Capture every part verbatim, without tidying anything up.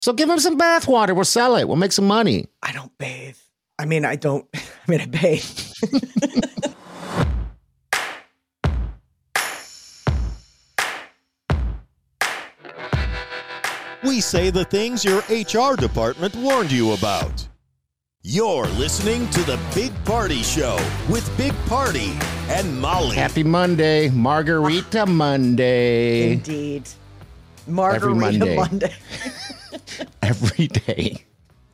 So give him some bath water. We'll sell it. We'll make some money. I don't bathe. I mean, I don't. I mean, I bathe. We say the things your H R department warned you about. You're listening to The Big Party Show with Big Party and Molly. Happy Monday, Margarita Monday. Indeed. Margarita Every Monday. Monday. Every day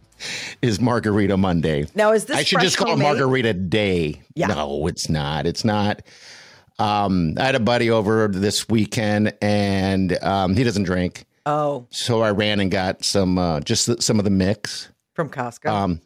is Margarita Monday. Now, is this I should fresh just call homemade? it Margarita Day. Yeah. No, it's not. It's not. Um, I had a buddy over this weekend, and um, he doesn't drink. Oh. So I ran and got some, uh, just the, some of the mix. From Costco? Um,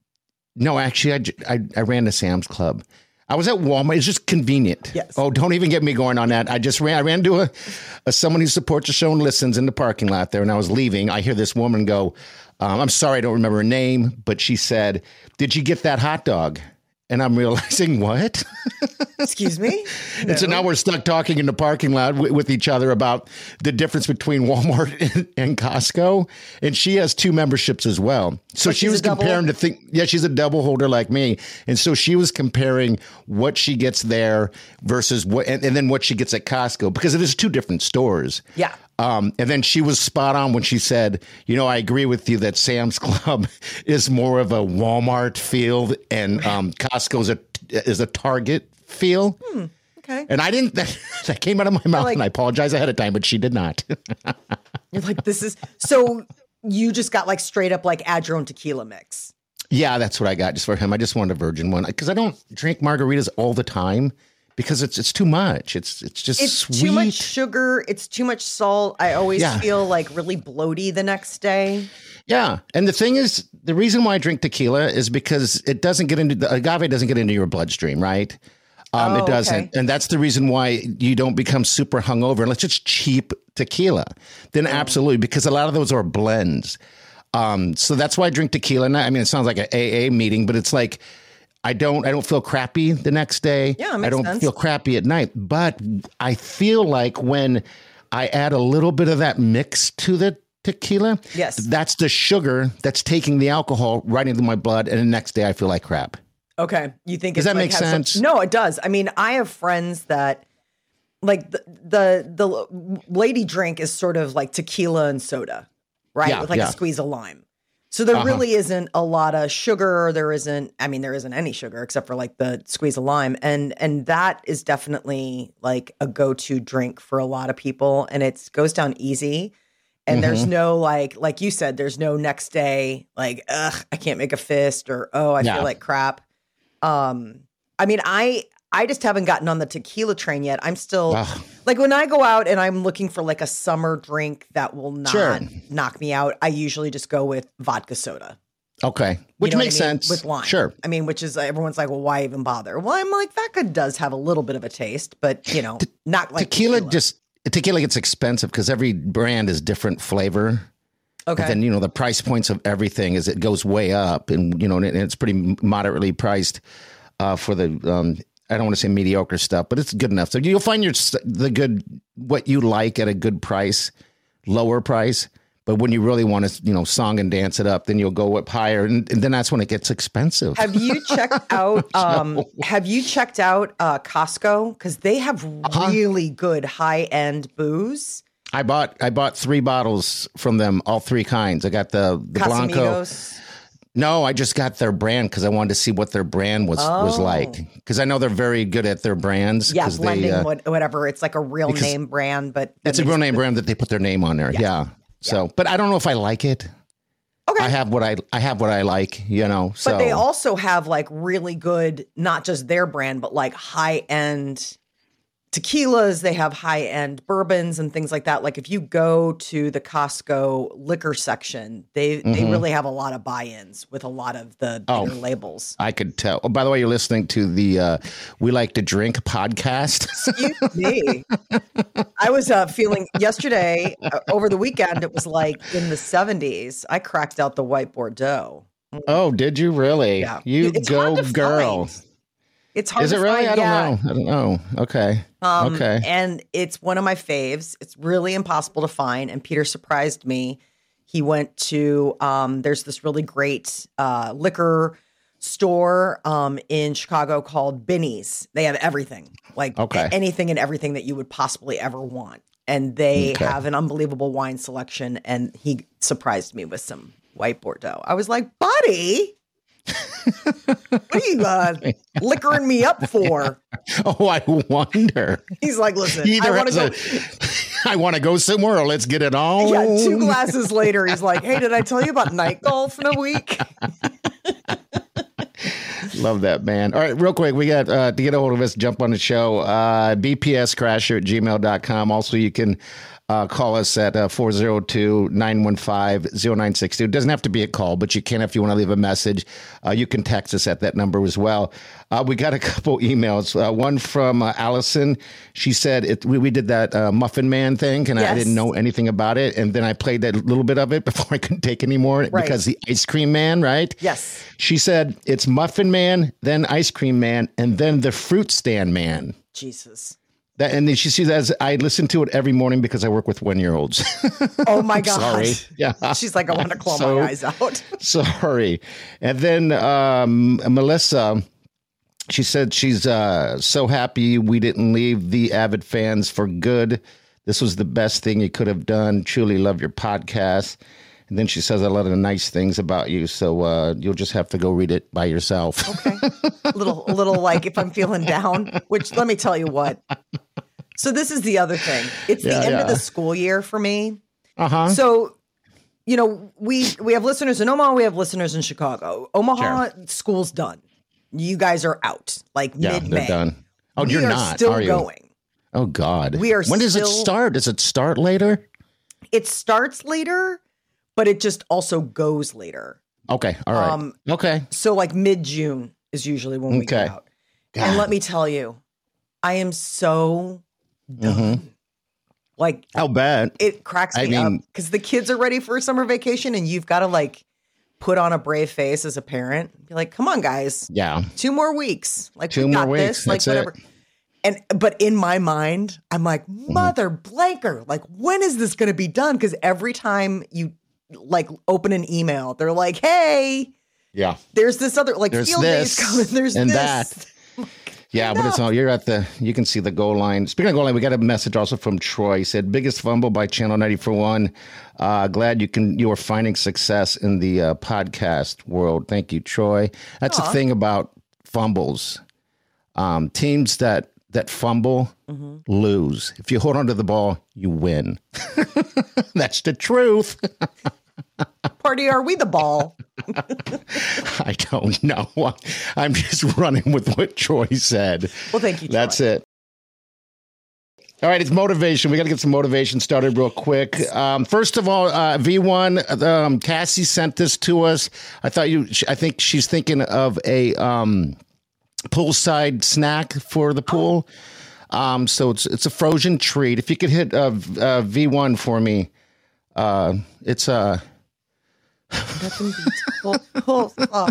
no, actually, I, j- I, I ran to Sam's Club. I was at Walmart. It's just convenient. Yes. Oh, don't even get me going on that. I just ran. I ran to a, a someone who supports the show and listens in the parking lot there, and I was leaving. I hear this woman go, um, I'm sorry, I don't remember her name, but she said, "Did you get that hot dog?" And I'm realizing, what? Excuse me? And so now we're stuck talking in the parking lot w- with each other about the difference between Walmart and, and Costco. And she has two memberships as well. So Oh, she she's was a double? comparing to think, yeah, she's a double holder like me. And so she was comparing what she gets there versus what, and, and then what she gets at Costco, because it is two different stores. Yeah. Um, and then she was spot on when she said, you know, I agree with you that Sam's Club is more of a Walmart feel and um, Costco's a, is a Target feel. Hmm, okay. And I didn't, that, that came out of my mouth, like- and I apologize ahead of time, but she did not. You're like, this is, so you just got like straight up like add your own tequila mix. Yeah, that's what I got just for him. I just wanted a virgin one because I don't drink margaritas all the time because it's it's too much. It's it's just It's sweet. too much sugar. It's too much salt. I always Yeah. feel like really bloaty the next day. Yeah. And the thing is, the reason why I drink tequila is because it doesn't get into the agave doesn't get into your bloodstream, right? Um, Oh, it doesn't. okay. And that's the reason why you don't become super hungover unless it's cheap tequila. Then absolutely, because a lot of those are blends. Um, so that's why I drink tequila. And I I mean, it sounds like an A A meeting, but it's like I don't I don't feel crappy the next day. Yeah, it makes I don't sense. feel crappy at night. But I feel like when I add a little bit of that mix to the tequila, Yes. that's the sugar that's taking the alcohol right into my blood, and the next day I feel like crap. Okay. You think Does it's that like make has some- sense? no, it does. I mean, I have friends that like the, the the lady drink is sort of like tequila and soda, right? Yeah, With like yeah. a squeeze of lime. So there Uh-huh. really isn't a lot of sugar. There isn't, I mean, there isn't any sugar except for like the squeeze of lime. And and that is definitely like a go-to drink for a lot of people. And it goes down easy. And there's Mm-hmm. no like, like you said, there's no next day, like, ugh, I can't make a fist or, oh, I Yeah. feel like crap. Um, I mean, I I just haven't gotten on the tequila train yet. I'm still Ugh. like when I go out and I'm looking for like a summer drink that will not Sure. knock me out. I usually just go with vodka soda. Okay. Which You know what makes I mean? sense. With lime. Sure. I mean, which is everyone's like, well, why even bother? Well, I'm like, vodka does have a little bit of a taste, but you know, not like tequila, tequila. just tequila gets expensive because every brand is different flavor. okay. But then, you know, the price points of everything is it goes way up, and, you know, and it's pretty moderately priced uh, for the, um, I don't want to say mediocre stuff, but it's good enough. So you'll find your the good, what you like at a good price, lower price. But when you really want to, you know, song and dance it up, then you'll go up higher. And, and then that's when it gets expensive. Have you checked out? Um, have you checked out uh, Costco? Because they have Uh-huh. really good high end booze. I bought I bought three bottles from them, all three kinds. I got the, the Blanco. Casamigos. No, I just got their brand because I wanted to see what their brand was was Oh. like. Because I know they're very good at their brands. Yeah, 'cause blending they, uh, what, whatever. It's like a real because name brand, but that it's a makes real name the- brand that they put their name on there. Yeah. So, but I don't know if I like it. Okay. I have what I I have what I like. You know. So But they also have like really good, not just their brand, but like high end tequilas. They have high end bourbons and things like that. Like if you go to the Costco liquor section, they they Mhm. really have a lot of buy-ins with a lot of the Oh. bigger labels. I could tell. Oh, by the way, you're listening to the uh, We Like to Drink podcast. Excuse me. I was uh, feeling yesterday uh, over the weekend. It was like in the seventies. I cracked out the white Bordeaux. Oh, did you really? Yeah. You It's go, hard to girl. find. It's hard Is to it really? find. I don't yeah. know. I don't know. Okay. Um, okay. And it's one of my faves. It's really impossible to find. And Peter surprised me. He went to, um, there's this really great uh, liquor store um, in Chicago called Binny's. They have everything, like Okay. anything and everything that you would possibly ever want. And they Okay. have an unbelievable wine selection. And he surprised me with some white Bordeaux. I was like, buddy, what are you uh, liquoring me up for? Oh, I wonder. He's like, listen, He I either want to has go. a- I want to go somewhere, or let's get it on. Yeah, two glasses later, he's like, hey, did I tell you about night golf in a week? Love that, man. All right, real quick, we got uh, to get a hold of us, jump on the show, uh, b p s crasher at gmail dot com. Also, you can uh, call us at uh, four oh two, nine one five, oh nine six two. It doesn't have to be a call, but you can if you want to leave a message. Uh, you can text us at that number as well. Uh, we got a couple emails. Uh, one from uh, Allison. She said it, we, we did that uh, Muffin Man thing, and I Yes. didn't know anything about it. And then I played that little bit of it before I couldn't take any more Right. because the Ice Cream Man, right? Yes. She said it's Muffin Man, then Ice Cream Man, and then the Fruit Stand Man. Jesus. That, and then she says, I listen to it every morning because I work with one-year-olds. Oh, my God. Sorry. Yeah. She's like, I want to claw So- my eyes out. Sorry. And then um, Melissa, she said she's uh, so happy we didn't leave the Avid fans for good. This was the best thing you could have done. Truly love your podcast. And then she says a lot of nice things about you. So uh, you'll just have to go read it by yourself. Okay. A little, a little like if I'm feeling down, which let me tell you what. So this is the other thing. It's Yeah, the end yeah. of the school year for me. Uh-huh. So, you know, we we have listeners in Omaha, we have listeners in Chicago. Omaha, school's done. You guys are out like Yeah, mid-May. they're done. Oh, we you're are not, still are you? going. Oh, God. We are When does it still- start? Does it start later? It starts later, but it just also goes later. Okay. All right. Um, okay. So like mid-June is usually when we Okay. get out. And let me tell you, I am so done. Mm-hmm. Like How bad? it cracks I me up mean- because the kids are ready for summer vacation and you've got to like put on a brave face as a parent. Be like, come on, guys, Yeah. two more weeks. Like Two we more got weeks. this. Like That's it. whatever. And but in my mind, I'm like, Mm-hmm. mother blanker. Like, when is this going to be done? Because every time you like open an email, they're like, hey, Yeah. there's this other like There's field this days coming. There's and this. that. Yeah, but it's all, you're at the, you can see the goal line. Speaking of goal line, we got a message also from Troy. He said, biggest fumble by Channel ninety-four point one. Uh, glad you can, you are finding success in the uh, podcast world. Thank you, Troy. That's the thing about fumbles. Um, teams that, that fumble Mm-hmm. lose. If you hold on to the ball, you win. That's the truth. Party, are we the ball? I don't know. I'm just running with what Troy said. Well, thank you, Troy. That's it. All right, it's motivation. We got to get some motivation started real quick. Um, first of all, uh, V one, um, Cassie sent this to us. I thought you, I think she's thinking of a um, poolside snack for the pool. Um, so it's it's a frozen treat. If you could hit uh, uh, V one for me, uh, it's a. Uh, Nothing beats cool- cool- oh.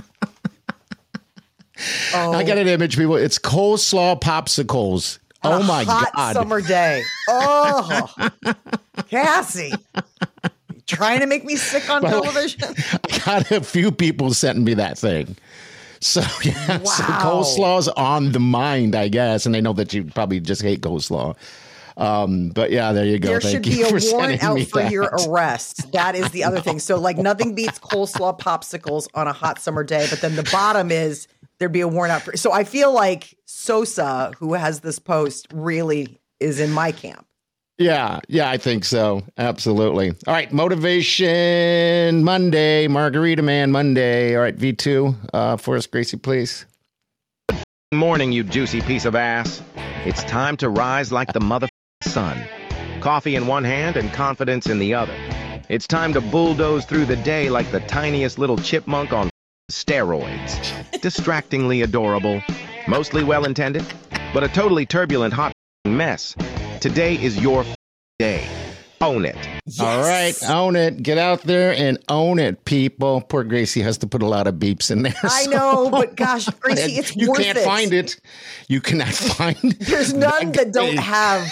Oh, I got an image, people. It's coleslaw popsicles. on Oh a my hot God. summer day. Oh, Cassie, you trying to make me sick on television? I got a few people sending me that thing. So, yeah, so Wow. coleslaw's on the mind, I guess. And I know that you probably just hate coleslaw. Um, but yeah, there you go. There Thank should you be for a warrant sending out me for that. your arrest. That is the other thing. So, like, nothing beats coleslaw popsicles on a hot summer day. But then the bottom is there'd be a warrant out for. So I feel like Sosa, who has this post, really is in my camp. Yeah, yeah, I think so. Absolutely. All right, Motivation Monday, Margarita Man Monday. All right, V two uh, for us, Gracie, please. Morning, you juicy piece of ass. It's time to rise like the mother sun. Coffee in one hand and confidence in the other. It's time to bulldoze through the day like the tiniest little chipmunk on steroids. Distractingly adorable, mostly well-intended, but a totally turbulent hot mess. Today is your day. Own it. All right, own it. Get out there and own it, people. Poor Gracie has to put a lot of beeps in there. I so- know, but gosh, Gracie, it's you worth can't it. find it. You cannot find. There's none that don't have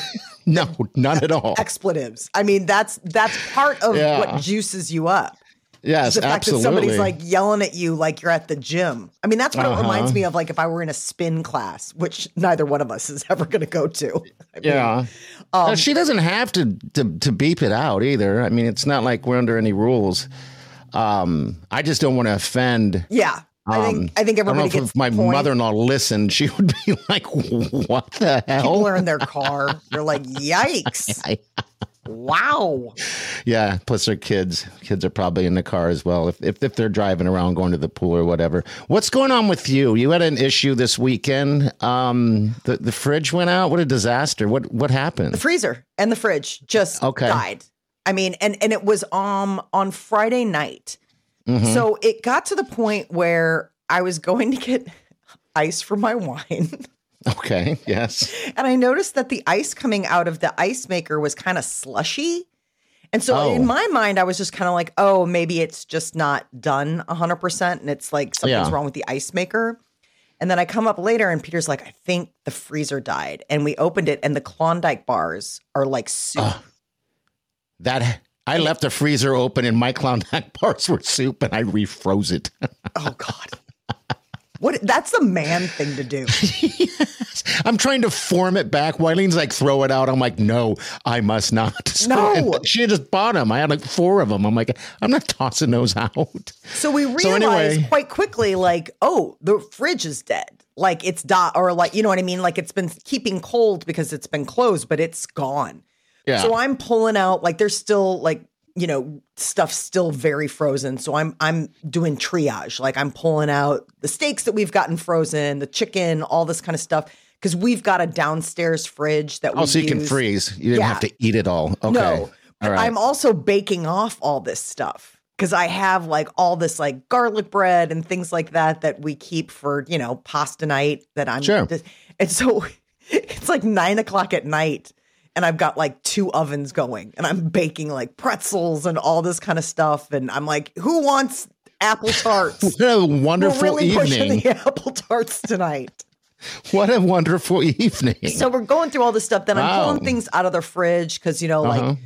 No, none at all. Expletives. I mean, that's that's part of Yeah. what juices you up. Yes, The fact absolutely. that somebody's like yelling at you like you're at the gym. I mean, that's what Uh-huh. it reminds me of, like if I were in a spin class, which neither one of us is ever going to go to. I mean, Yeah. um, Uh, she doesn't have to, to to beep it out either. I mean, it's not like we're under any rules. Um, I just don't want to offend. Yeah. I think um, I think I don't know everybody if, gets if my the point. mother-in-law listened, she would be like, "What the hell?" People are in their car. They're like, "Yikes! Wow!" Yeah. Plus, their kids kids are probably in the car as well. If, if if they're driving around, going to the pool or whatever. What's going on with you? You had an issue this weekend. Um, the the fridge went out. What a disaster! What what happened? The freezer and the fridge just Okay. died. I mean, and and it was um on Friday night. Mm-hmm. So it got to the point where I was going to get ice for my wine. Okay. Yes. And I noticed that the ice coming out of the ice maker was kind of slushy. And so Oh. in my mind, I was just kind of like, oh, maybe it's just not done one hundred percent. And it's like something's Yeah. wrong with the ice maker. And then I come up later and Peter's like, I think the freezer died. And we opened it and the Klondike bars are like soup. That I left the freezer open and my Klondike bars were soup and I refroze it. Oh, God. What? That's the man thing to do. I'm trying to form it back. Wylene's like, throw it out. I'm like, no, I must not. So- No. and she had just bought them. I had like four of them. I'm like, I'm not tossing those out. So we realized So anyway- quite quickly, like, oh, the fridge is dead. Like it's dot, or like, you know what I mean? Like it's been keeping cold because it's been closed, but it's gone. Yeah. So I'm pulling out, like there's still like, you know, stuff still very frozen. So I'm I'm doing triage. Like I'm pulling out the steaks that we've gotten frozen, the chicken, all this kind of stuff. Because we've got a downstairs fridge that we Oh, so you can use. freeze. You didn't Yeah. have to eat it all. Okay. No, but All right. I'm also baking off all this stuff because I have like all this like garlic bread and things like that that we keep for, you know, pasta night that I'm Sure. just- and so it's like nine o'clock at night and I've got like two ovens going and I'm baking like pretzels and all this kind of stuff. And I'm like, who wants apple tarts? What a We're wonderful really pushing evening. the apple tarts tonight. What a wonderful evening. So we're going through all this stuff. Then I'm Wow. pulling things out of the fridge because, you know, like Uh-huh.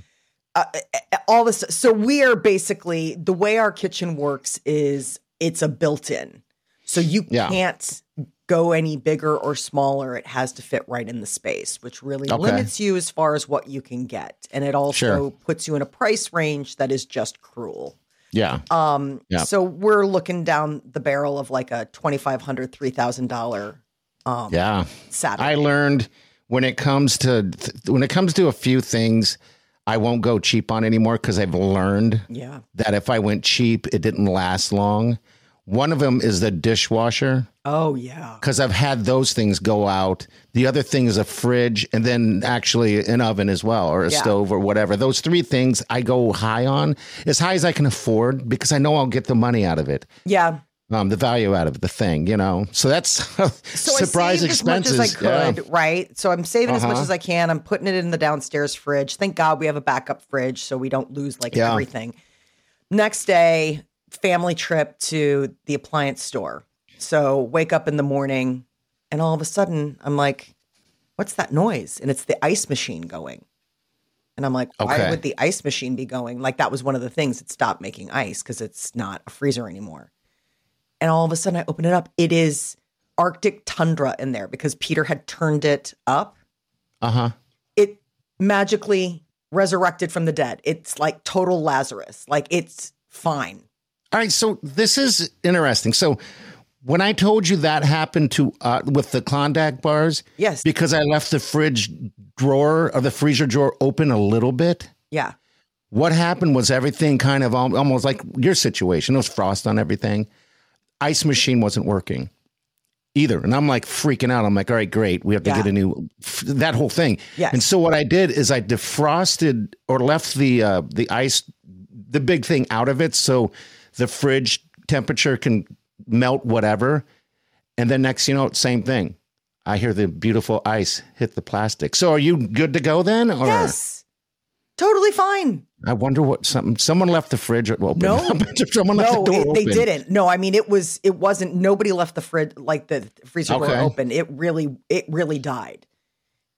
uh, all this. So we are basically, the way our kitchen works is it's a built-in. So you Yeah. can't go any bigger or smaller. It has to fit right in the space, which really Okay. limits you as far as what you can get. And it also Sure. puts you in a price range that is just cruel. Yeah. Um, Yeah. So we're looking down the barrel of like a twenty-five hundred dollars, three thousand dollars um, yeah. Saturday. I learned when it comes to when it comes to a few things, I won't go cheap on anymore because I've learned yeah. that if I went cheap, it didn't last long. One of them is the dishwasher Oh, yeah. because I've had those things go out. The other thing is a fridge and then actually an oven as well or a Yeah. stove or whatever. Those three things I go high on, as high as I can afford because I know I'll get the money out of it. Yeah. Um, the value out of the thing, you know. So that's So surprise I saved expenses. as much as I could, Yeah. right? So I'm saving as much Uh-huh. as I can. I'm putting it in the downstairs fridge. Thank God we have a backup fridge so we don't lose like Yeah. everything. Next day, family trip to the appliance store. So wake up in the morning and all of a sudden I'm like, what's that noise? And it's the ice machine going. And I'm like, why Okay. would the ice machine be going? Like that was one of the things that stopped making ice because it's not a freezer anymore. And all of a sudden I open it up. It is Arctic tundra in there because Peter had turned it up. Uh-huh. It magically resurrected from the dead. It's like total Lazarus. Like it's fine. All right, so this is interesting. So when I told you that happened to uh, with the Klondike bars, Yes. because I left the fridge drawer or the freezer drawer open a little bit. Yeah. What happened was everything kind of al- almost like your situation. There was frost on everything. Ice machine wasn't working either, and I'm like freaking out. I'm like, all right, great, we have to Yeah. get a new that whole thing. Yes. And so what I did is I defrosted or left the uh, the ice, the big thing out of it, so the fridge temperature can melt whatever. And then next, you know, same thing. I hear the beautiful ice hit the plastic. So are you good to go then? Or Yes. Totally fine. I wonder what something someone left the fridge open. No. someone left No, the door it- open. they didn't. No, I mean it was it wasn't nobody left the fridge like the freezer Okay. door open. It really it really died.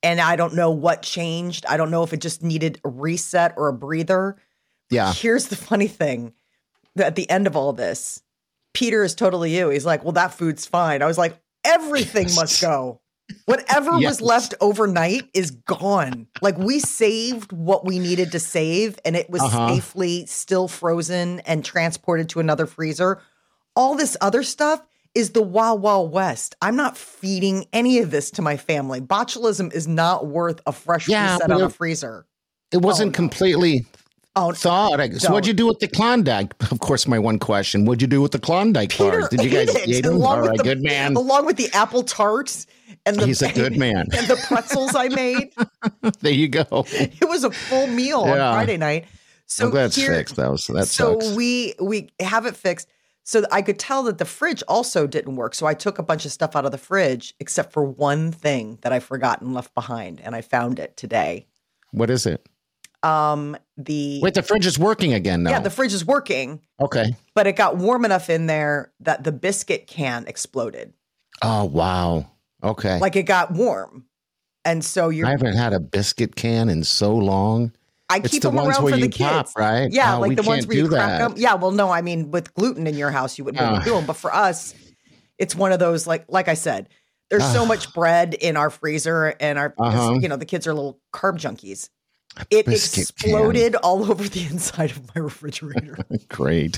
And I don't know what changed. I don't know if it just needed a reset or a breather. Yeah. Here's the funny thing. At the end of all this, Peter is totally you. He's like, well, that food's fine. I was like, everything must go. Whatever Yes. was left overnight is gone. Like, we saved what we needed to save, and it was Uh-huh. safely still frozen and transported to another freezer. All this other stuff is the Wild Wild West. I'm not feeding any of this to my family. Botulism is not worth a fresh Yeah, reset but on a it- freezer. It wasn't Oh, no. completely Oh, thawed. I guess. So what'd you do with the Klondike? Of course, my one question. What'd you do with the Klondike Peter bars? Did you guys ate it, eat them? along All with right, the- good man. Along with the apple tarts and the He's a good man. and the pretzels I made. There you go. It was a full meal Yeah. on Friday night. So I'm glad it's here- fixed, though. So that so sucks. we we have it fixed. So I could tell that the fridge also didn't work. So I took a bunch of stuff out of the fridge, except for one thing that I forgot and left behind, and I found it today. What is it? Um, the Wait, the fridge is working again now. yeah, the fridge is working, okay. but it got warm enough in there that the biscuit can exploded. Oh, wow. Okay. Like, it got warm, and so you're. I haven't had a biscuit can in so long. I It's keep the them ones around where for the you kids, pop, right? Yeah, Oh, like we the ones can't where you do crack that. them. Yeah, well, no, I mean, with gluten in your house, you wouldn't be able to Oh. do them. But for us, it's one of those, like, like I said, there's so much bread in our freezer, and our, Uh-huh. you know, the kids are little carb junkies. It Biscuit exploded all over the inside of my refrigerator. Great.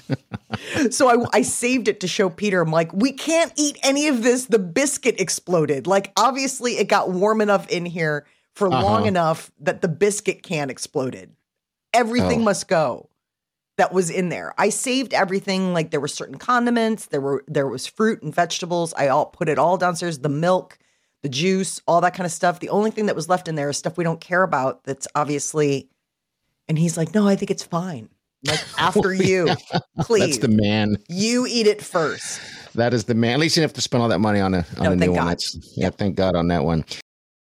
So I, I saved it to show Peter. I'm like, we can't eat any of this. The biscuit exploded. Like, obviously, it got warm enough in here for Uh-huh. long enough that the biscuit can exploded. Everything Oh. must go that was in there. I saved everything. Like, there were certain condiments. There were there was fruit and vegetables. I all put it all downstairs. The milk, the juice, all that kind of stuff. The only thing that was left in there is stuff we don't care about. That's obviously. And he's like, no, I think it's fine. Like, after you, please. That's the man. You eat it first. That is the man. At least you don't have to spend all that money on a on No, a new thank one. God. That's, yeah, thank God on that one.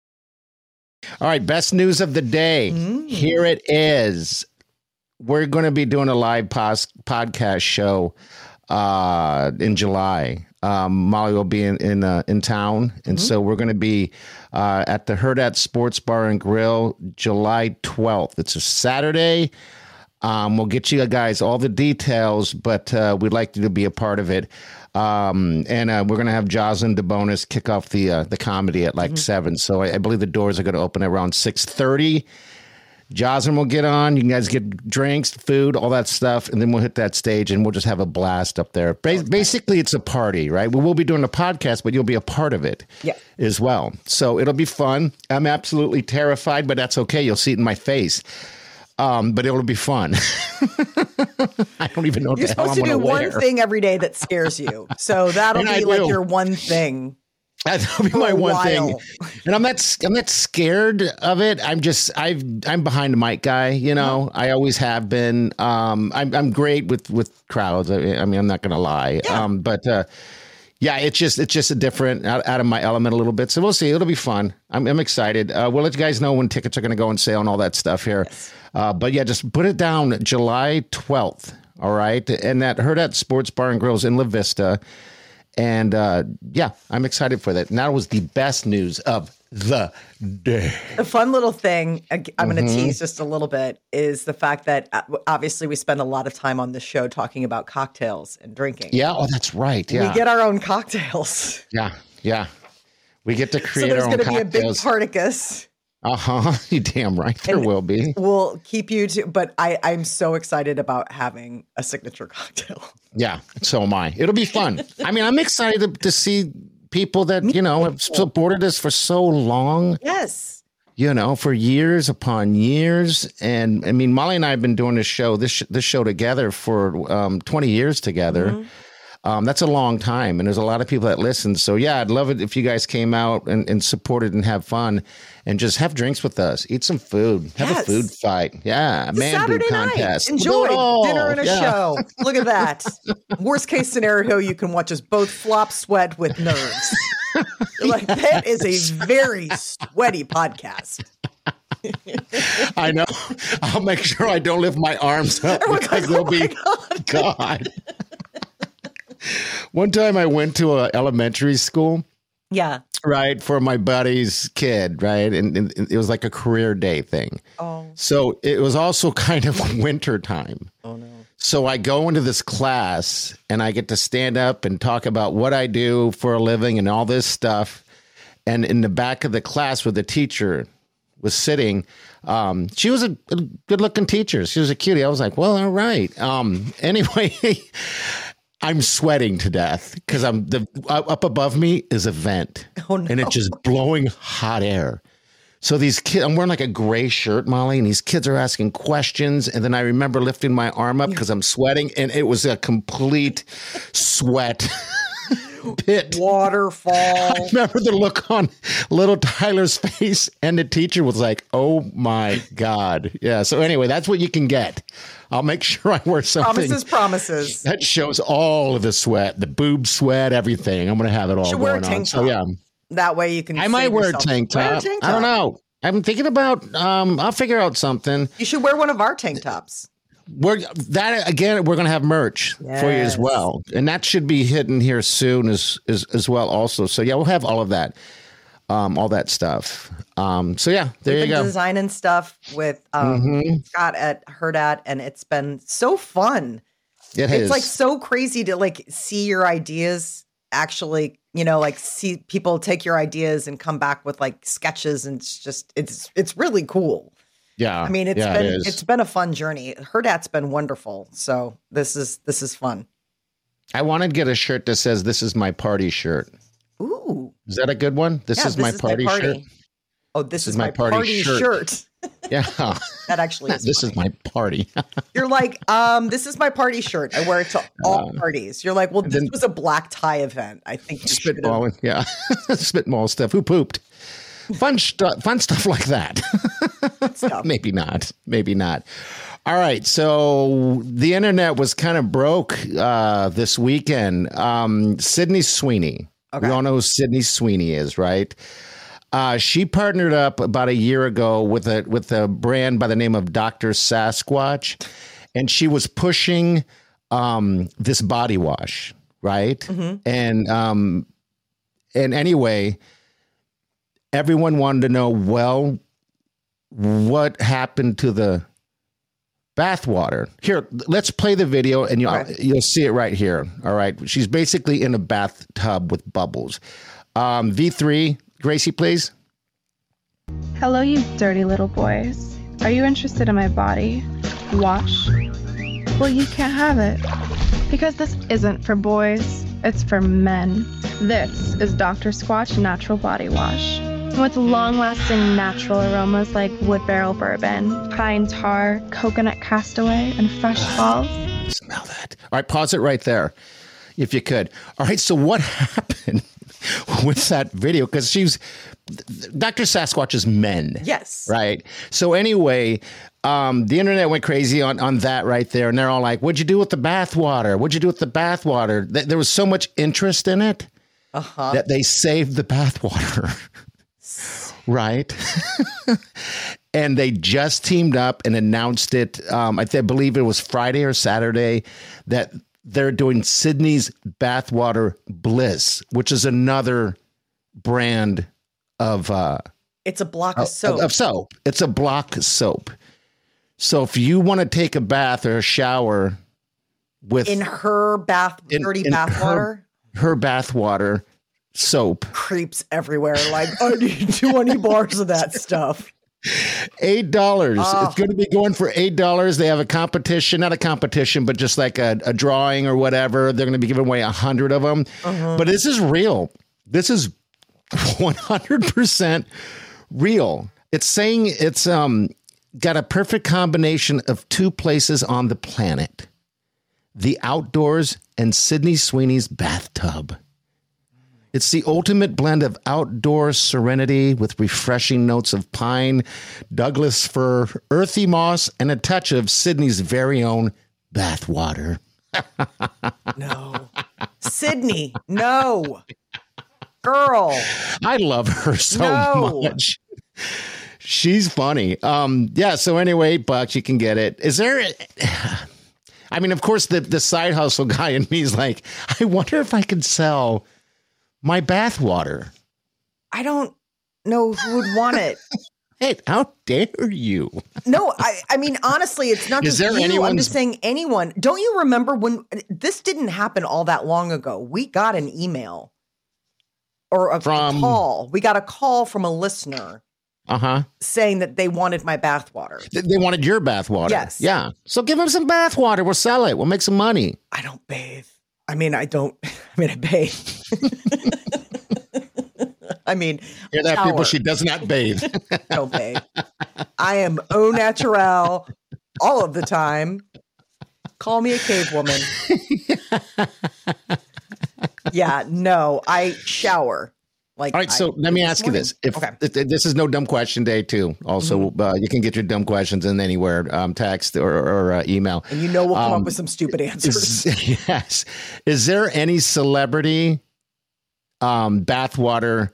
All right, best news of the day. Mm. Here it is. We're going to be doing a live pos- podcast show uh, in July. Um, Molly will be in in, uh, in town, and Mm-hmm. so we're going to be uh, at the Hurrdat Sports Bar and Grill, July twelfth. It's a Saturday. Um, we'll get you guys all the details, but uh, we'd like you to be a part of it. Um, and uh, we're going to have Jocelyn DeBonis kick off the uh, the comedy at like seven. So I, I believe the doors are going to open at around six thirty. Jocelyn will get on. You guys get drinks, food, all that stuff, and then we'll hit that stage and we'll just have a blast up there. Ba- basically, it's a party, right? We will be doing a podcast, but you'll be a part of it Yeah. as well. So it'll be fun. I'm absolutely terrified, but that's okay. You'll see it in my face. Um, but it'll be fun. I don't even know what You're the hell supposed I'm to going do to one wear. thing every day that scares you. So that'll And I be like do. your one thing. That'll be for my a one thing. while. And I'm not I'm not scared of it. I'm just I've I'm behind the mic guy, you know. I always have been. Um I'm I'm great with with crowds. I, I mean, I'm not going to lie. Yeah. Um but uh yeah, it's just it's just a different out, out of my element a little bit. So we'll see. It'll be fun. I'm I'm excited. Uh, we'll let you guys know when tickets are going to go on sale and all that stuff here. Yes. Uh, but yeah, just put it down July twelfth. All right, and that Hurrdat Sports Bar and Grills in La Vista. And uh, yeah, I'm excited for that. And that was the best news of the day. The fun little thing, I- I'm going Mm-hmm. to tease just a little bit, is the fact that uh, obviously we spend a lot of time on this show talking about cocktails and drinking. Yeah. Oh, that's right. Yeah. We get our own cocktails. yeah. Yeah. We get to So create there's our own going to be a big cocktails. Particus. Uh huh. You damn right. There And will be. We'll keep you to, but I, I'm so excited about having a signature cocktail. Yeah. So am I. It'll be fun. I mean, I'm excited to, to see people that, you know, have supported us for so long. Yes. You know, for years upon years. And I mean, Molly and I have been doing this show, this sh- this show together for um, twenty years together. Mm-hmm. Um, that's a long time. And there's a lot of people that listen. So yeah, I'd love it if you guys came out and, and supported and have fun and just have drinks with us, eat some food, have Yes. a food fight. Yeah. It's Man Saturday boob night. contest. We'll Enjoy do it all. dinner and a Yeah. show. Look at that. Worst case scenario, you can watch us both flop sweat with nerds. Like, that is a very sweaty podcast. I know. I'll make sure I don't lift my arms up because they'll oh be, my God. God. One time I went to a elementary school. Yeah. right, for my buddy's kid, right? And, and it was like a career day thing. Oh. So it was also kind of winter time. Oh, no. So I go into this class and I get to stand up and talk about what I do for a living and all this stuff. And in the back of the class where the teacher was sitting, um, she was a, a good looking teacher. She was a cutie. I was like, well, all right. Um, anyway, I'm sweating to death because I'm the up above me is a vent. Oh, no. And it's just blowing hot air. So these kids, I'm wearing like a gray shirt, Molly, and these kids are asking questions. And then I remember lifting my arm up because I'm sweating, and it was a complete sweat pit. Waterfall. I remember the look on little Tyler's face, and the teacher was like, oh my God. Yeah. So anyway, that's what you can get. I'll make sure I wear something. Promises, promises. That shows all of the sweat, the boob sweat, everything. I'm going to have it all Should going wear a on. tank So yeah. That way you can. I might save wear a, yourself. tank Wear top. a tank I don't top. know. I'm thinking about. Um, I'll figure out something. You should wear one of our tank tops. We're that again. We're gonna have merch for you as Yes. well, and that should be hitting here soon as as as well. Also, so yeah, we'll have all of that, um, all that stuff. Um, so yeah, there We've you been go. designing stuff with um, Mm-hmm. Scott at Herdat, and it's been so fun. It It's is. like so crazy to like see your ideas actually, you know, like see people take your ideas and come back with like sketches, and it's just it's it's really cool. yeah. I mean, it's yeah, been it is. it's been a fun journey. Herdat's been wonderful. So this is this is fun. I want to get a shirt that says "This is my party shirt." Ooh. Is that a good one? This Yeah, is my party shirt. Oh, this, is, my party, party shirt. shirt. Yeah. That actually is. This funny. is my party. You're like, um, this is my party shirt. I wear it to all parties. You're like, well, this Uh, then- was a black tie event. I think you should have. Spitballing, yeah, spitball stuff. Who pooped? Fun stuff. Fun stuff like that. stuff. Maybe not. Maybe not. All right. So the internet was kind of broke uh, this weekend. Um, Sydney Sweeney. Okay. We all know who Sydney Sweeney is, right? Uh, she partnered up about a year ago with a with a brand by the name of Doctor Sasquatch, and she was pushing um, this body wash, right? Mm-hmm. And um, and anyway, everyone wanted to know, well, what happened to the bath water? Here, let's play the video, and you'll Okay. you'll see it right here. All right, she's basically in a bathtub with bubbles. Um, V three. Gracie, please. Hello, you dirty little boys. Are you interested in my body? Wash? Well, you can't have it. Because this isn't for boys, it's for men. This is Doctor Squatch Natural Body Wash. With long-lasting natural aromas like wood barrel bourbon, pine tar, coconut castaway, and fresh falls. Smell that. All right, pause it right there, if you could. All right, so what happened with that video? Because she's Doctor Sasquatch's men. Yes. Right. So anyway, um, the internet went crazy on, on that right there. And they're all like, what'd you do with the bath water? What'd you do with the bath water? Th- There was so much interest in it Uh-huh. that they saved the bath water. Right. And they just teamed up and announced it. Um, I, th- I believe it was Friday or Saturday that they're doing Sydney's Bathwater Bliss, which is another brand of uh, It's a block of of, soap. of soap. It's a block soap. So if you want to take a bath or a shower with in her bath, in- dirty in bath her- water, her bath water soap, creeps everywhere. Like, I need twenty bars of that stuff. eight dollars. Oh. It's going to be going for eight dollars. They have a competition, not a competition, but just like a, a drawing or whatever. They're going to be giving away a hundred of them. Uh-huh. But this is real. This is one hundred percent real. It's saying it's um got a perfect combination of two places on the planet: the outdoors and Sydney Sweeney's bathtub. It's the ultimate blend of outdoor serenity with refreshing notes of pine, Douglas fir, earthy moss, and a touch of Sydney's very own bathwater. No. Sydney, no. Girl. I love her so No. much. She's funny. Um, yeah, so anyway, bucks, you can get it. Is there I mean, of course, the, the side hustle guy in me is like, I wonder if I could sell my bath water. I don't know who would want it. Hey, how dare you? No, I, I mean, honestly, it's not Is just there you. I'm anyone's- just saying anyone. Don't you remember when this didn't happen all that long ago? We got an email or a From- call. We got a call from a listener Uh-huh. saying that they wanted my bathwater. They they wanted your bathwater. Yes. Yeah. So give them some bathwater. We'll sell it. We'll make some money. I don't bathe. I mean, I don't. I mean, I bathe. I mean, Hear that, people? shower. She does not bathe. Don't bathe. I am au naturel all of the time. Call me a cave woman. Yeah, no, I shower. Like, All right, so I- let me this ask you this. morning. If, okay. if- if this is no dumb question day too. Also, uh, you can get your dumb questions in anywhere, um, text or, or uh, email. And you know we'll come Um, up with some stupid answers. Is, yes. Is there any celebrity um, bathwater?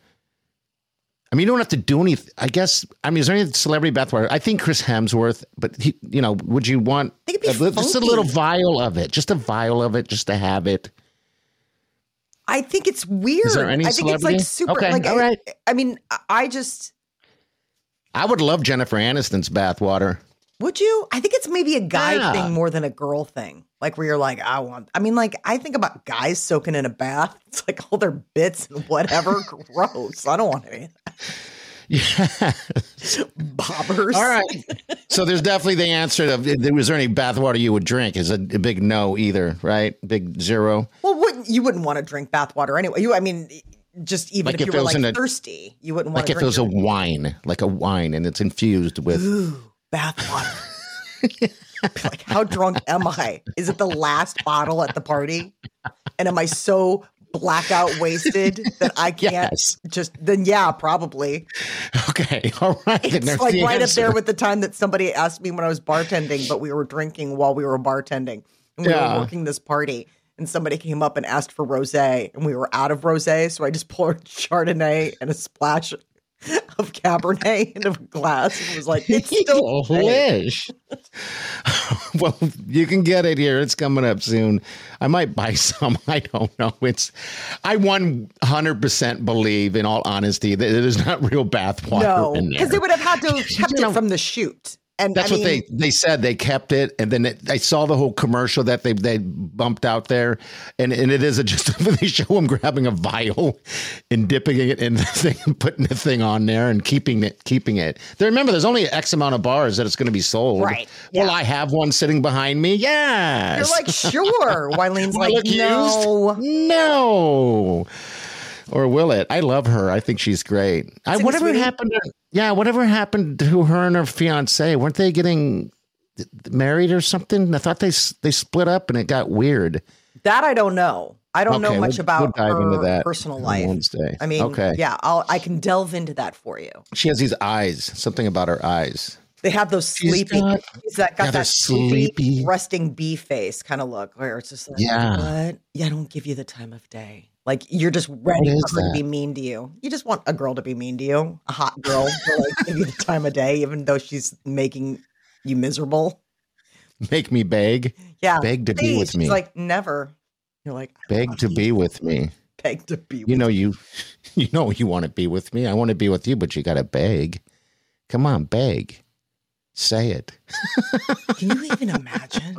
I mean, you don't have to do anything. I guess. I mean, is there any celebrity bathwater? I think Chris Hemsworth, but he, you know, would you want I think it'd a, be just a funky. little vial of it, just a vial of it, just to have it? I think it's weird. Is there any I think it's celebrity? like super. Okay, like, all right. I, I mean, I- I just I would love Jennifer Aniston's bathwater. would you? I think it's maybe a guy Yeah. thing more than a girl thing. Like where you're like, I want. I mean, like I think about guys soaking in a bath. It's like all their bits and whatever. Gross. I don't want any. Yeah. Bobbers. All right. So there's definitely the answer of was there any bathwater you would drink? Is a, a big no either, right? Big zero. Well, wouldn't you wouldn't want to drink bathwater anyway? You, I mean, just even Like if if you it were was like in a- thirsty, you wouldn't want Like to if drink it was a your- wine, like a wine, and it's infused with. Ooh, bathwater. Like, how drunk am I? Is it the last bottle at the party? And am I so blackout wasted that I can't Yes. just, then yeah, probably. Okay, all right. then It's there's like the right up answer. there with the time that somebody asked me when I was bartending, but we were drinking while we were bartending. And we Yeah. were working this party. And somebody came up and asked for rosé, and we were out of rosé, so I just poured Chardonnay and a splash of Cabernet into a glass, and was like, "It's still rosé." Delish. Well, you can get it here. It's coming up soon. I might buy some. I don't know. It's. I one hundred percent believe, in all honesty, that it is not real bathwater No, in there. because they would have had to have kept You know, it from the shoot. And That's I what mean, they they said. They kept it, and then it, I saw the whole commercial that they they bumped out there, and, and it is a, just they show him grabbing a vial and dipping it in the thing and putting the thing on there and keeping it keeping it. They remember there's only X amount of bars that it's going to be sold. Right, Well, yeah. I have one sitting behind me. Yes. you're like, sure. Wylene's Will I like, look no. used? No. Or will it? I love her. I think she's great. I, Sing, whatever sweetie. happened to yeah, whatever happened to her and her fiance? Weren't they getting married or something? I thought they s- they split up and it got weird. That I don't know. I don't know Okay, much we'll- about we'll dive her into that personal on life. Wednesday. I mean, Okay. yeah, I'll, I can delve into that for you. She has these eyes. Something about her eyes. They have those She's sleepy, got- she's that got yeah, they're that sleepy, sleepy. resting bee face kind of look where it's just like, Yeah. what? Yeah, I don't give you the time of day. Like you're just ready is for her to that? be mean to you. You just want a girl to be mean to you, a hot girl to like give you the time of day, even though she's making you miserable. Make me beg. Yeah, Beg to be please. with She's me. like never. You're like I Beg want to you. be with me. Beg to be. You with know you you know you want to be with me. I want to be with you, but you gotta beg. Come on, beg. Say it. Can you even imagine?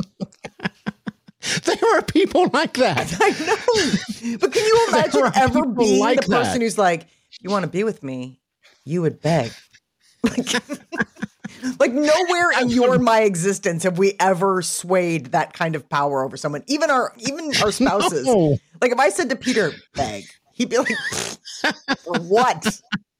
There are people like that. I know, but can you There imagine are ever people being like the person that. who's like, "You want to be with me?" You would beg. Like, like nowhere in your my existence have we ever swayed that kind of power over someone, even our even our spouses. No. Like if I said to Peter, "Beg," he'd be like, "For what?"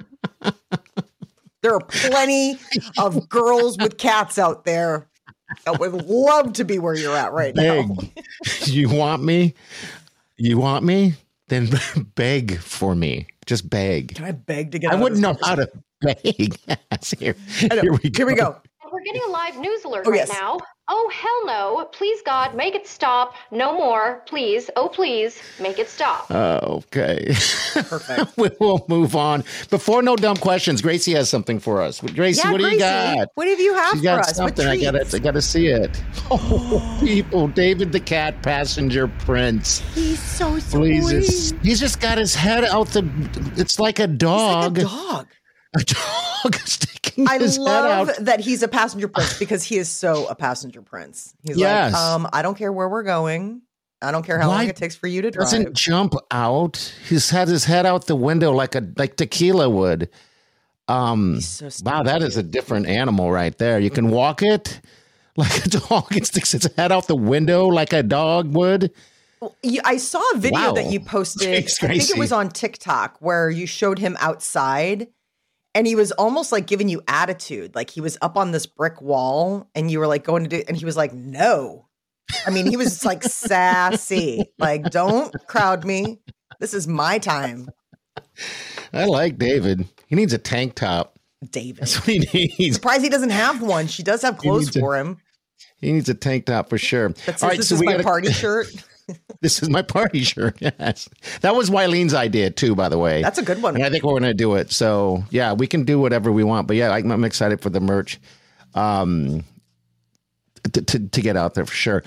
There are plenty of girls with cats out there that would love to be where you're at right now. Beg. You want me? You want me? Then beg for me. Just beg. Can I beg to get? I out of wouldn't this know how to beg. Yes, here, I know. here we go. Here we go. We're getting a live news alert Oh, right yes. now. Oh, hell no. Please, God, make it stop. No more. Please. Oh, please, make it stop. Uh, okay. Perfect. We will move on. Before no dumb questions, Gracie has something for us. Gracie, Yeah, what do you Gracie, got? what have you have She's for got us? What something. I got treats? I got to see it. Oh, people. David the Cat Passenger Prince. He's so Please, sweet. it's, he's just got his head out the. It's like a dog. He's like a dog. A dog sticking I his head love out. that he's a passenger prince because he is so a passenger prince. He's Yes. like, um, I don't care where we're going. I don't care how Why long it takes for you to drive. Doesn't jump out. He's had his head out the window like a like tequila would. Um, so wow, that is a different animal right there. You can walk it like a dog. It sticks its head out the window like a dog would. You, I saw a video Wow. that you posted. Thanks, I think it Gracie. was on TikTok where you showed him outside and he was almost like giving you attitude. Like he was up on this brick wall and you were like going to do, and he was like, no. I mean, he was like sassy. Like, don't crowd me. This is my time. I like David. He needs a tank top. David. That's what he needs. Surprised he doesn't have one. She does have clothes needs a- for him. He needs a tank top for sure. That says, All right, this so is we my gotta- party shirt. This is my party shirt. Yes, that was Wileen's idea too, by the way. That's a good one. And I think we're going to do it. So yeah, we can do whatever we want. But yeah, I'm, I'm excited for the merch, um, to, to to get out there for sure.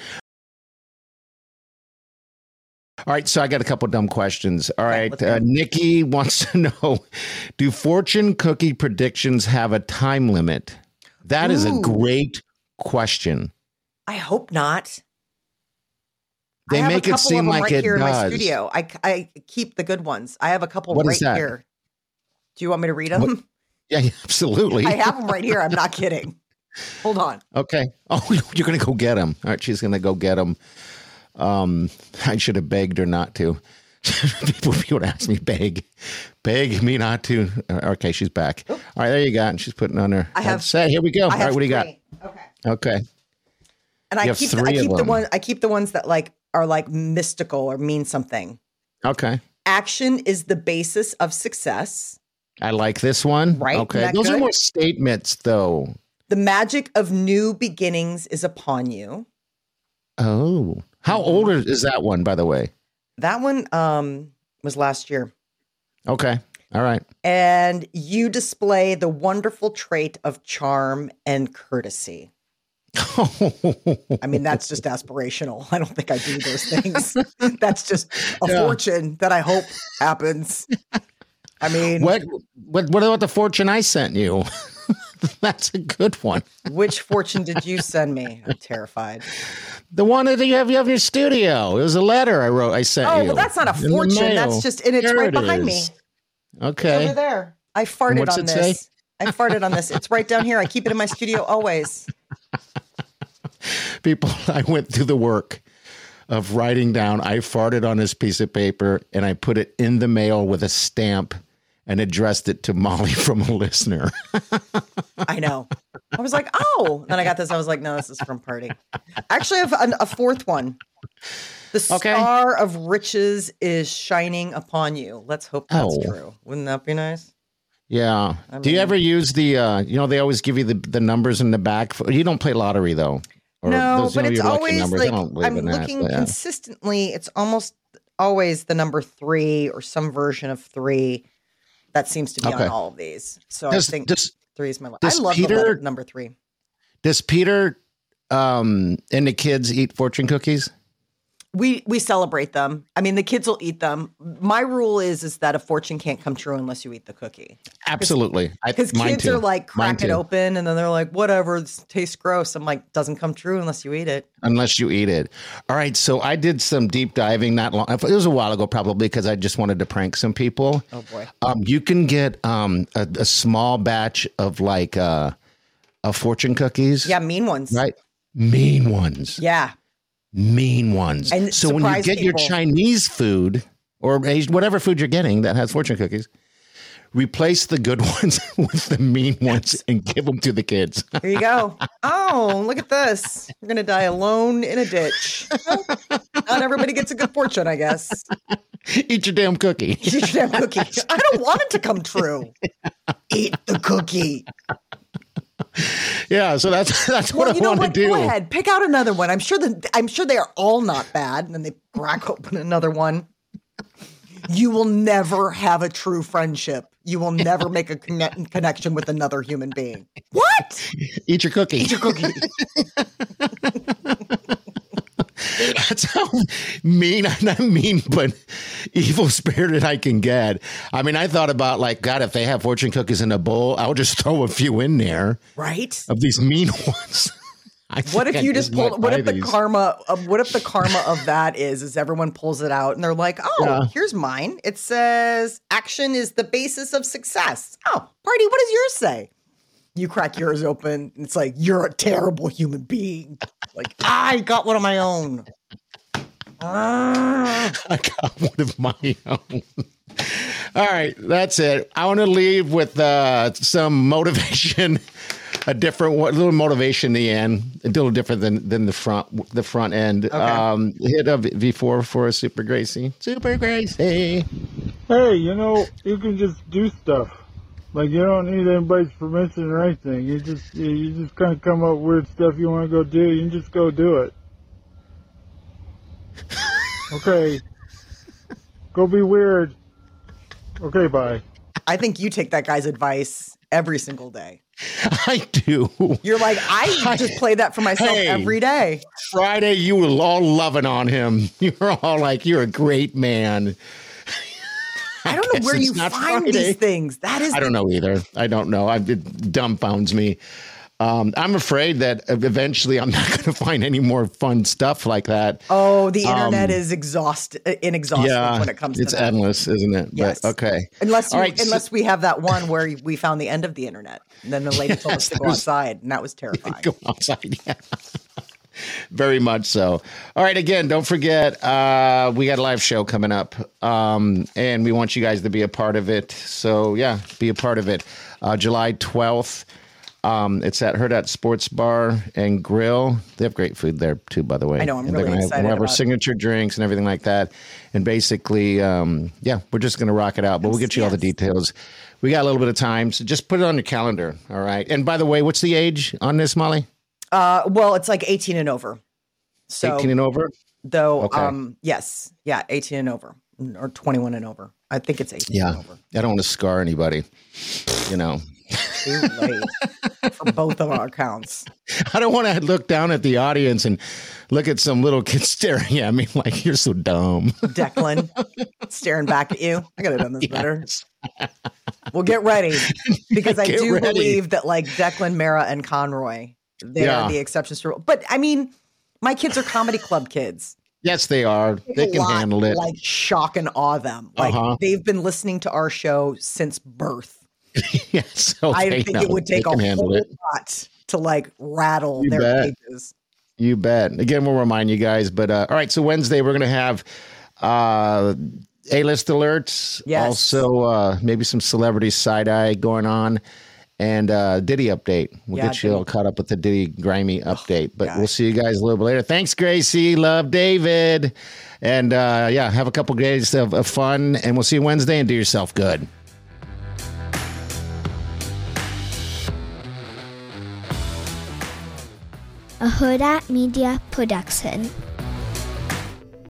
All right, so I got a couple dumb questions. All Okay, right, let's go. uh, Nikki wants to know: do fortune cookie predictions have a time limit? That is a Ooh. great question. I hope not. They I have make a it couple seem of them like right it here in my does. studio. I, I keep the good ones. I have a couple What right is that? here. Do you want me to read them? What- Yeah, yeah, absolutely. I have them right here. I'm not kidding. Hold on. Okay. Oh, you're going to go get him. All right, she's going to go get him. Um, I should have begged her not to. people, people would ask me, beg, beg me not to. Uh, okay, she's back. All right, there you go. And she's putting on her I have- headset. Here we go. I All have right, what do you got? three. Okay. Okay. And I You have keep the, three I of keep the them. one I keep the ones that like are like mystical or mean something. Okay. Action is the basis of success. I like this one. Right? Okay. Isn't that Those are good? more statements, though. The magic of new beginnings is upon you. Oh. How Mm-hmm. old is that one, by the way? That one um was last year. Okay. All right. And you display the wonderful trait of charm and courtesy. I mean, that's just aspirational. I don't think I do those things. That's just a Yeah. fortune that I hope happens. I mean, what, what, what about the fortune I sent you? That's a good one. which fortune did you send me? I'm terrified. The one that you have, you have in your studio. It was a letter I wrote. I sent Oh, you. well, that's not a in the fortune. mail. That's just, and it's There right it behind me. is. It's over Okay. there. I farted what's on it say? this. I farted on this. It's right down here. I keep it in my studio always. People, I went through the work of writing down, I farted on this piece of paper and I put it in the mail with a stamp and addressed it to Molly from a listener. I know. I was like, oh. Then I got this. I was like, no, this is from Party. Actually, I have a, a fourth one. The Okay. star of riches is shining upon you. Let's hope that's Oh. true. Wouldn't that be nice? Yeah. I Do you mean- ever use the, uh, you know, they always give you the, the numbers in the back. You don't play lottery, though. Or no, those, you but know, it's your lucky always numbers. I like don't believe I'm in that, looking but yeah. consistently. It's almost always the number three or some version of three that seems to be Okay. on all of these. So Does, I think does, three is my. I does love the Peter- letter number three. does Peter um, and the kids eat fortune cookies? We we celebrate them. I mean, the kids will eat them. My rule is is that a fortune can't come true unless you eat the cookie. Absolutely. I- Because mine kids too. are like Mine crack it too. open and then they're like, whatever, this tastes gross. I'm like, doesn't come true unless you eat it. Unless you eat it. All right. So I did some deep diving not long. It was a while ago, probably because I just wanted to prank some people. Oh boy. Um, you can get um, a, a small batch of like uh, of fortune cookies. Yeah, mean ones. Right. Mean ones. Yeah. Mean ones. And so when you surprise get your people. Chinese food or Asian, whatever food you're getting that has fortune cookies, replace the good ones with the mean ones and give them to the kids. Here you go. Oh, look at this. We're going to die alone in a ditch. Well, not everybody gets a good fortune, I guess. Eat your damn cookie. Eat your damn cookie. I don't want it to come true. Eat the cookie. Yeah, so that's that's Well, what you I know want what? to do. Go ahead, pick out another one. I'm sure that I'm sure they are all not bad. And then they crack open another one. You will never have a true friendship. You will never make a connect- connection with another human being. What? Eat your cookie. Eat your cookie. That's how mean, not mean, but evil spirited I can get. I mean, I thought about like, God, if they have fortune cookies in a bowl, I'll just throw a few in there. Right? Of these mean ones. I What if think you I just might pull? What buy if the these. karma? Of, what if the karma of that is is everyone pulls it out and they're like, oh, Yeah. here's mine. It says action is the basis of success. Oh, Party, what does yours say? You crack yours open. And it's like you're a terrible human being. Like I got one of my own. Ah. I got one of my own. All right, that's it. I want to leave with uh, some motivation. A different, a little motivation in the end, a little different than than the front, the front end. Okay. Um, hit a V four for Super Gracie. Super Gracie. Hey, you know, you can just do stuff. Like you don't need anybody's permission or anything. You just you, you just kind of come up with weird stuff you want to go do. You can just go do it. Okay. Go be weird. Okay, bye. I think you take that guy's advice every single day. I do. You're like, I just play that for myself Hey. every day. Friday, you were all loving on him. You were all like, "You're a great man." I don't know guess where it's you not find Friday. these things. That is I don't know either. I don't know. I, it dumbfounds me. Um, I'm afraid that eventually I'm not going to find any more fun stuff like that. Oh, the internet Um, is exhaust inexhaustible yeah, when it comes to it's that. endless, isn't it? Yes. But okay. Unless you, All right, so- unless we have that one where we found the end of the internet, and then the lady told us to go outside, and that was terrifying. Go outside. Yeah. Very much so. All right. Again, don't forget, uh, we got a live show coming up, um, and we want you guys to be a part of it. So, yeah, be a part of it. Uh, July twelfth. Um, it's at Hurrdat Sports Bar and Grill. They have great food there, too, by the way. I know, I'm and really they're gonna excited have, we'll have our about it. signature drinks and everything like that. And basically, um, yeah, we're just going to rock it out. But we'll get you all the Yes. details. We got a little bit of time, so just put it on your calendar. All right. And by the way, what's the age on this, Molly? Uh, well, it's like eighteen and over. So, eighteen and over? though, Okay. um, yes, yeah, eighteen and over, or twenty-one and over. I think it's eighteen Yeah. and over. I don't want to scar anybody, you know. Too late for both of our accounts. I don't want to look down at the audience and look at some little kid staring at me like you're so dumb. Declan staring back at you. I could have done this better. Yes. Well, get ready because I Get do ready. believe that like Declan, Mara, and Conroy, they Yeah. are the exceptions to rule. But I mean, my kids are comedy club kids. Yes, they are. They A can lot, handle it. Like shock and awe them. Like Uh-huh. they've been listening to our show since birth. Yes, so I they think know. it would take They a can handle whole it. lot to like rattle You their bet. pages. You bet. Again, we'll remind you guys. But uh, all right, so Wednesday we're going to have uh, A-list alerts. Yes. Also, uh, maybe some celebrity side-eye going on. And uh, Diddy update. We'll Yeah, get you all Diddy. caught up with the Diddy grimy update. But gosh. we'll see you guys a little bit later. Thanks, Gracie. Love, David. And uh, yeah, have a couple days of, of fun. And we'll see you Wednesday and do yourself good. A Hurrdat Media Production.